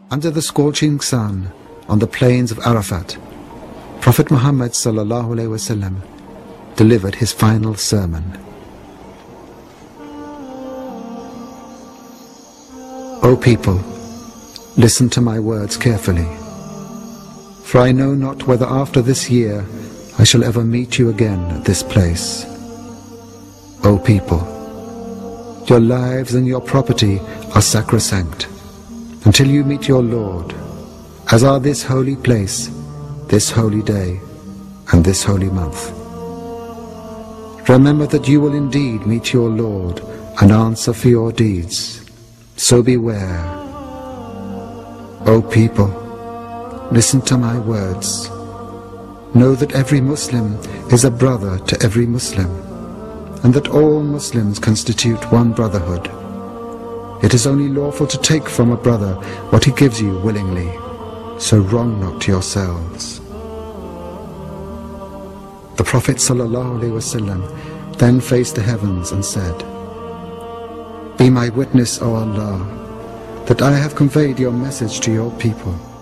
Under the scorching sun, on the plains of Arafat, Prophet Muhammad ﷺ delivered his final sermon. O people, listen to my words carefully, for I know not whether after this year I shall ever meet you again at this place. O people, your lives and your property are sacrosanct until you meet your Lord, as are this holy place, this holy day, and this holy month. Remember that you will indeed meet your Lord and answer for your deeds, so beware. O people, listen to my words. Know that every Muslim is a brother to every Muslim, and that all Muslims constitute one brotherhood. It is only lawful to take from a brother what he gives you willingly, so wrong not yourselves. The Prophet ﷺ then faced the heavens and said, Be my witness, O Allah, that I have conveyed your message to your people,